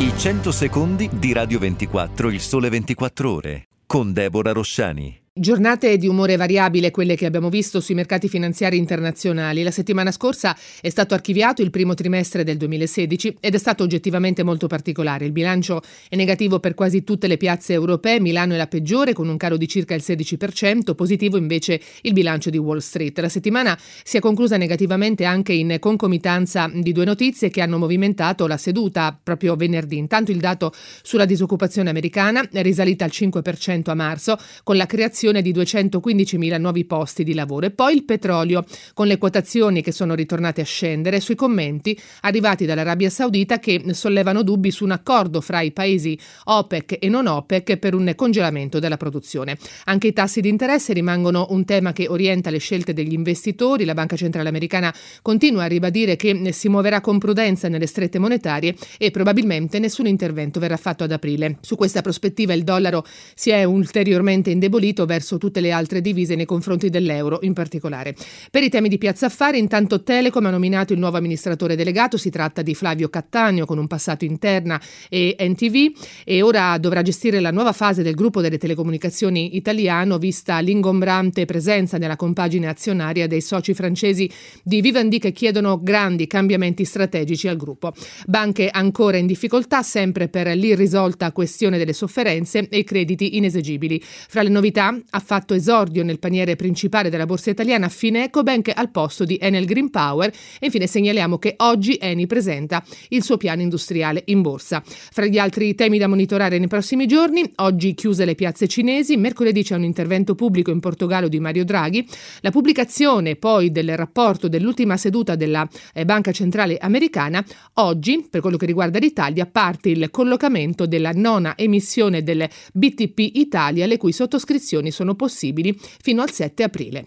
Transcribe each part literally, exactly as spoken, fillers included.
I cento secondi di Radio ventiquattro, il sole ventiquattro ore, con Deborah Rosciani. Giornate di umore variabile quelle che abbiamo visto sui mercati finanziari internazionali. La settimana scorsa è stato archiviato il primo trimestre del duemilasedici ed è stato oggettivamente molto particolare. Il bilancio è negativo per quasi tutte le piazze europee, Milano è la peggiore con un calo di circa il sedici per cento, positivo invece il bilancio di Wall Street. La settimana si è conclusa negativamente anche in concomitanza di due notizie che hanno movimentato la seduta proprio venerdì. Intanto il dato sulla disoccupazione americana è risalita al cinque per cento a marzo con la creazione di duecentoquindicimila nuovi posti di lavoro, e poi il petrolio con le quotazioni che sono ritornate a scendere sui commenti arrivati dall'Arabia Saudita che sollevano dubbi su un accordo fra i paesi OPEC e non OPEC per un congelamento della produzione. Anche i tassi di interesse rimangono un tema che orienta le scelte degli investitori. La Banca Centrale Americana continua a ribadire che si muoverà con prudenza nelle strette monetarie e probabilmente nessun intervento verrà fatto ad aprile. Su questa prospettiva il dollaro si è ulteriormente indebolito verso tutte le altre divise nei confronti dell'euro in particolare. Per i temi di Piazza Affari, intanto Telecom ha nominato il nuovo amministratore delegato, si tratta di Flavio Cattaneo con un passato in Terna e N T V, e ora dovrà gestire la nuova fase del gruppo delle telecomunicazioni italiano vista l'ingombrante presenza nella compagine azionaria dei soci francesi di Vivendi che chiedono grandi cambiamenti strategici al gruppo. Banche ancora in difficoltà sempre per l'irrisolta questione delle sofferenze e i crediti inesigibili. Fra le novità ha fatto esordio nel paniere principale della borsa italiana Finecobank al posto di Enel Green Power, e infine segnaliamo che oggi Eni presenta il suo piano industriale in borsa. Fra gli altri temi da monitorare nei prossimi giorni, oggi chiuse le piazze cinesi, mercoledì c'è un intervento pubblico in Portogallo di Mario Draghi, la pubblicazione poi del rapporto dell'ultima seduta della Banca Centrale Americana. Oggi, per quello che riguarda l'Italia, parte il collocamento della nona emissione del B T P Italia, le cui sottoscrizioni sono possibili fino al sette aprile.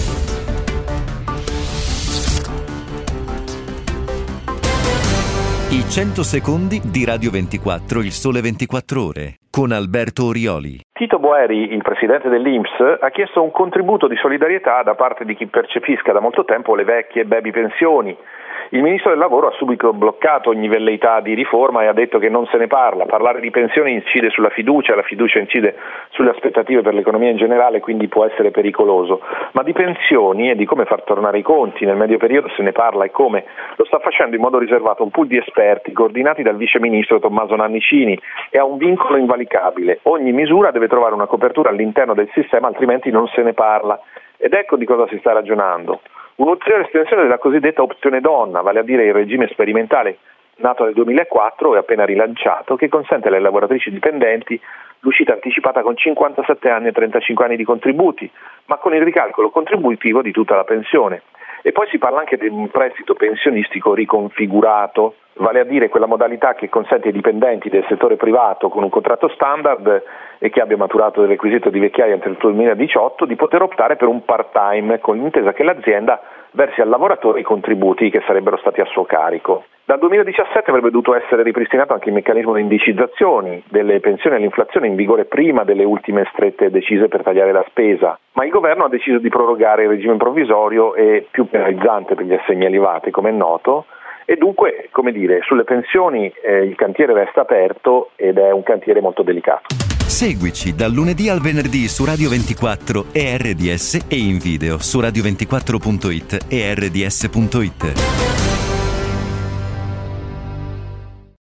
I cento secondi di Radio ventiquattro, il sole ventiquattro ore, con Alberto Orioli. Tito Boeri, il presidente dell'I N P S, ha chiesto un contributo di solidarietà da parte di chi percepisca da molto tempo le vecchie baby pensioni. Il ministro del lavoro ha subito bloccato ogni velleità di riforma e ha detto che non se ne parla. Parlare di pensioni incide sulla fiducia, la fiducia incide sulle aspettative per l'economia in generale, quindi può essere pericoloso. Ma di pensioni e di come far tornare i conti nel medio periodo se ne parla, e come lo sta facendo in modo riservato un pool di esperti coordinati dal vice ministro Tommaso Nannicini, e ha un vincolo invalicabile: ogni misura deve trovare una copertura all'interno del sistema, altrimenti non se ne parla. Ed ecco di cosa si sta ragionando. Un'ulteriore estensione della cosiddetta opzione donna, vale a dire il regime sperimentale nato nel duemilaquattro e appena rilanciato, che consente alle lavoratrici dipendenti l'uscita anticipata con cinquantasette anni e trentacinque anni di contributi, ma con il ricalcolo contributivo di tutta la pensione. E poi si parla anche di un prestito pensionistico riconfigurato, vale a dire quella modalità che consente ai dipendenti del settore privato con un contratto standard e che abbia maturato il requisito di vecchiaia entro il duemiladiciotto di poter optare per un part-time, con l'intesa che l'azienda versi al lavoratore i contributi che sarebbero stati a suo carico. Dal duemiladiciassette avrebbe dovuto essere ripristinato anche il meccanismo di indicizzazione delle pensioni all'inflazione in vigore prima delle ultime strette decise per tagliare la spesa, ma il governo ha deciso di prorogare il regime provvisorio e più penalizzante per gli assegni elevati, come è noto, e dunque, come dire, sulle pensioni eh, il cantiere resta aperto ed è un cantiere molto delicato. Seguici dal lunedì al venerdì su Radio ventiquattro e R D S e in video su radio ventiquattro punto it e R D S punto it.